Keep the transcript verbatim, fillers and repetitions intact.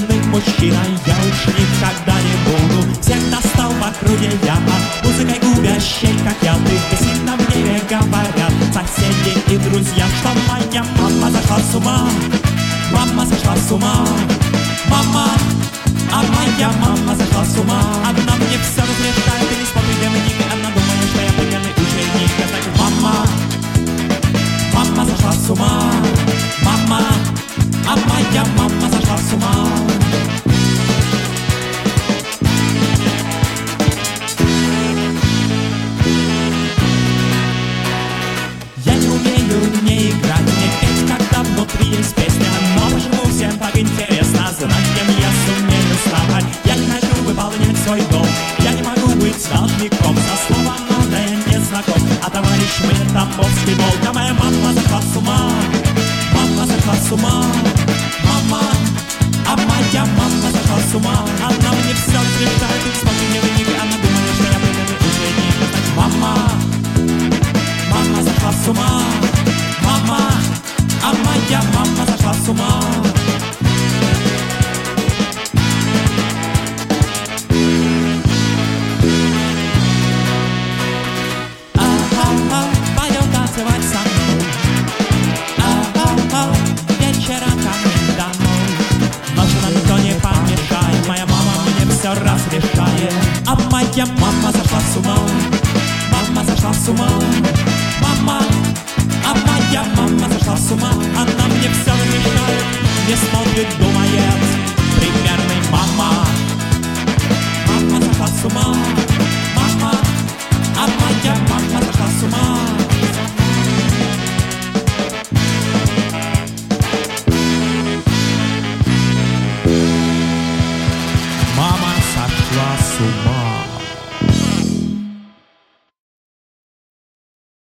современным мужчиной я уж никогда не буду. Всегда стал в округе я музыкой губящей, как я ты. Сильно в мире говорят соседи и друзья, что моя мама зашла с ума. Мама сошла с ума. Мама, а моя мама зашла с ума. Она мне все разрешает и не смотрит дневник. Она думает, что я примерный ученик. Я так, мама, мама зашла с ума. Мама, а моя мама зашла с ума. Я не умею не играть, не петь, когда внутри есть песня. Но почему всем так интересно знать, кем я сумею стать? Я не хочу выполнять свой долг, я не могу быть должником. За словом надо я не знаком, а товарищ мне Тамбовский волк. А моя мама зашла с ума. Мама зашла с ума. Мама, а моя мама зашла с ума. Она мне все разрешает, и смотри мне в них. Она думает, что я примерный ученик. Значит, мама, мама зашла с ума. Мама, а моя мама зашла с ума. А-а-а, пойдем танцевать со мной. А-а-а, вечером ко мне домой. Ночью нам никто не помешает, моя мама мне все разрешает. А моя мама зашла с ума. Мама зашла с ума. Мама, а моя мама зашла с ума. Она мне все разрешает, не смотрит, думает. Примерный мама. Мама зашла с ума. Мама, а моя мама зашла с ума. Мама сошла с ума.